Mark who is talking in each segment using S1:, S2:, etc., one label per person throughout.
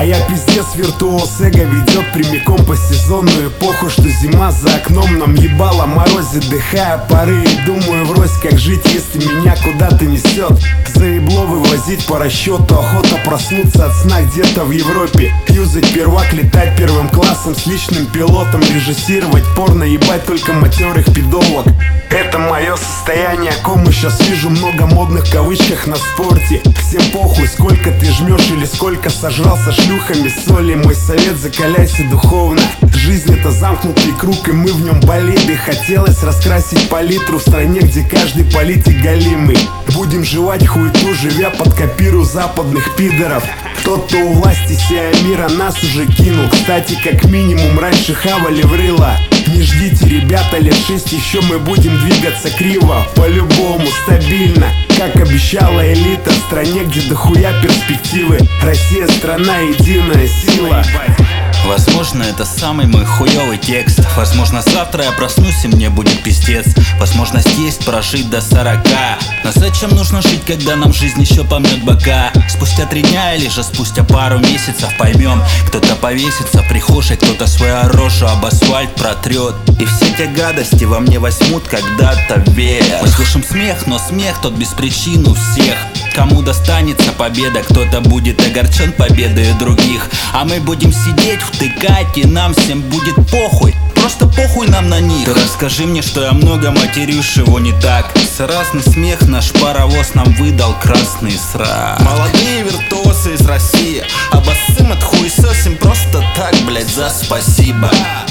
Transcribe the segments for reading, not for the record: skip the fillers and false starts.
S1: А я пиздец виртуоз, эго ведет прямиком по сезонную эпоху, что зима за окном нам ебало морозит, дыхая пары и думаю врозь, как жить, если меня куда-то несет. Заебло вывозить по расчету, охота проснуться от сна где-то в Европе, юзать первак, летать первым классом с личным пилотом, режиссировать порно, ебать только матерых пидолок. Это мое состояние, о ком сейчас вижу много модных кавычках на спорте. Всем похуй, сколько ты жмешь или сколько сожрал со шлюхами соли. Мой совет: закаляйся духовно. Жизнь — это замкнутый круг, и мы в нем болели. Хотелось раскрасить палитру в стране, где каждый политик голимый. Будем жевать хуету, живя под копиру западных пидоров. Тот, кто у власти сия мира, нас уже кинул. Кстати, как минимум раньше хавали в рыло. Не ждите, ребята, лет 6 еще мы будем двигаться криво. По-любому, стабильно, как обещала элита. В стране, где дохуя перспективы. Россия — страна, единая сила.
S2: Возможно, это самый мой хуёвый текст. Возможно, завтра я проснусь и мне будет пиздец. Возможность есть прожить до 40. Но зачем нужно жить, когда нам жизнь еще помнет бока? Спустя 3 дня или же спустя пару месяцев поймем. Кто-то повесится в прихожей, кто-то свою рожу об асфальт протрет. И все те гадости во мне возьмут когда-то вверх. Мы слышим смех, но смех тот без причин у всех. Кому достанется победа, кто-то будет огорчен победой других. А мы будем сидеть, втыкать, и нам всем будет похуй. Просто похуй нам на них. Ты расскажи мне, что я много матерюсь, его не так. Разный смех наш паровоз нам выдал красный срак.
S3: Молодые виртуозы из России, обоссым от хуесосим просто так, блять, за спасибо.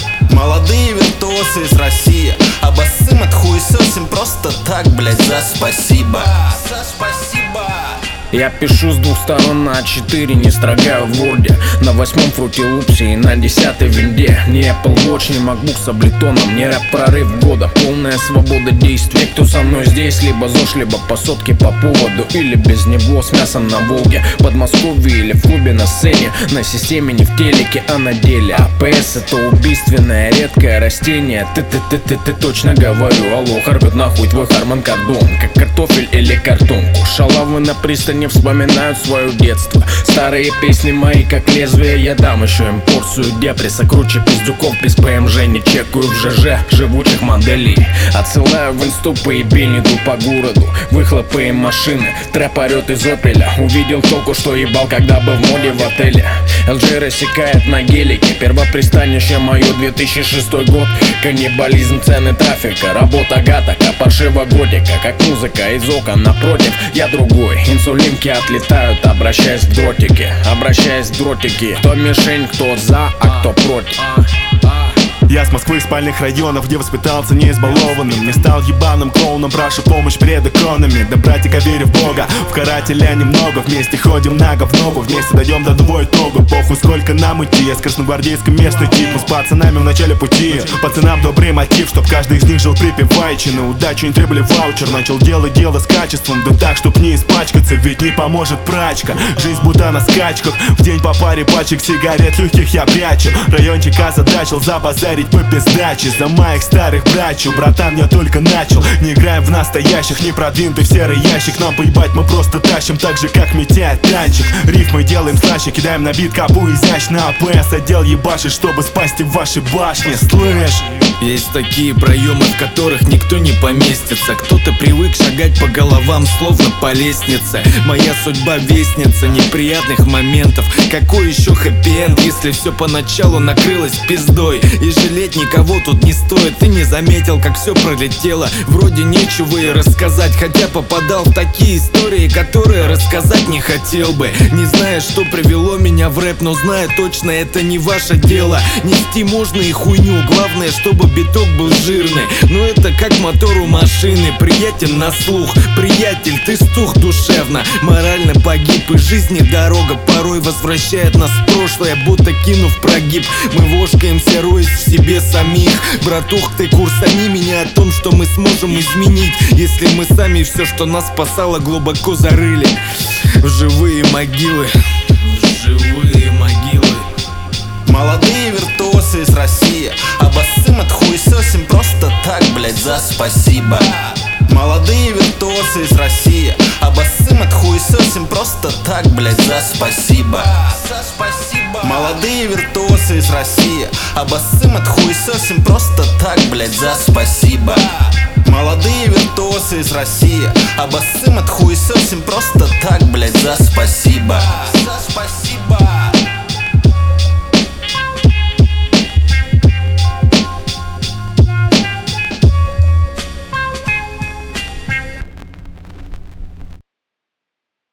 S3: Молодые виртуозы из России, обоссым от хуесосим просто так, блять, за спасибо. За спасибо.
S4: Я пишу с 2 сторон на А4, не строгаю в ворде. На 8-м Fruity Loops'е и на 10-й винде. Не Apple Watch, не MacBook с облитоном, не рэп-прорыв года. Полная свобода действий. Кто со мной здесь, либо ЗОЖ, либо по сотке по поводу, или без него с мясом на Волге. В Подмосковье или в клубе на сцене. На системе не в телеке, а на деле. АПС — это убийственное редкое растение. Ты точно говорю, алло, рвет нахуй твой Харман Кардон. Как картофель или картонку. Шалавы на пристани вспоминают свое детство. Старые песни мои как лезвие. Я дам еще им порцию депресса. Круче пиздюков без ПМЖ. Не чекаю в ЖЖ живучих моделей. Отсылаю в инсту поебень, иду по городу. Выхлопы и машины, трэп орет из опеля. Увидел только что ебал, когда был в моде в отеле. LG рассекает на гелике. Первопристанище мое 2006 год. Каннибализм, цены трафика. Работа гатака, паршива готика. Как музыка из окон напротив. Я другой, инсулин отлетают, обращаясь в дротики. Обращаясь в дротики. Кто мишень, кто за, а кто против.
S5: Я с Москвы, спальных районов, где воспитался не избалованным. Не стал ебаным клоуном, прошу помощь перед иконами. Да, братика, верю в Бога, в карателя немного. Вместе ходим нога в ногу, вместе дойдем до двое итогу. Похуй, сколько нам идти, я с красногвардейском местный тип. Мы с пацанами в начале пути, пацанам добрый мотив, чтоб каждый из них жил припеваючи. На удачу не требовали ваучер, начал делать дело с качеством. Да так, чтоб не испачкаться, ведь не поможет прачка. Жизнь будто на скачках, в день по паре пачек сигарет легких я прячу. Райончик озадачил забазарить по пиздаче. За моих старых братью, братан, я только начал. Не играем в настоящих, не продвинутый в серый ящик. Нам поебать, мы просто тащим, так же как метеет танчик. Рифмы делаем слаще, кидаем на бит капу изящно. АПС отдел ебашит, чтобы спасти ваши башни, слышь?
S6: Есть такие проемы, в которых никто не поместится. Кто-то привык шагать по головам, словно по лестнице. Моя судьба вестница неприятных моментов. Какой еще хэппи-энд, если все поначалу накрылось пиздой? И жалеть никого тут не стоит. Ты не заметил, как все пролетело. Вроде нечего и рассказать, хотя попадал в такие истории, которые рассказать не хотел бы. Не зная, что привело меня в рэп, но зная точно, это не ваше дело. Нести можно и хуйню, главное, чтобы биток был жирный. Но это как мотор у машины, приятен на слух. Приятель, ты стух душевно, морально погиб. И жизни дорога порой возвращает нас в прошлое, будто кинув прогиб. Мы вошкаемся, роясь в себе самих. Братух, ты курсани меня о том, что мы сможем изменить, если мы сами все, что нас спасало, глубоко зарыли в живые могилы. В живые могилы.
S3: Молодые виртуозы из России, обоссым от хуесосим просто так, блять, за спасибо. Молодые виртуозы из России, обоссым от хуесосим просто просто так, блять, за спасибо. Молодые виртуозы из России, обоссым отхуесосим просто так, блять, за спасибо. Молодые виртуозы из России, обоссым отхуесосим просто так, блять, за спасибо. За спасибо.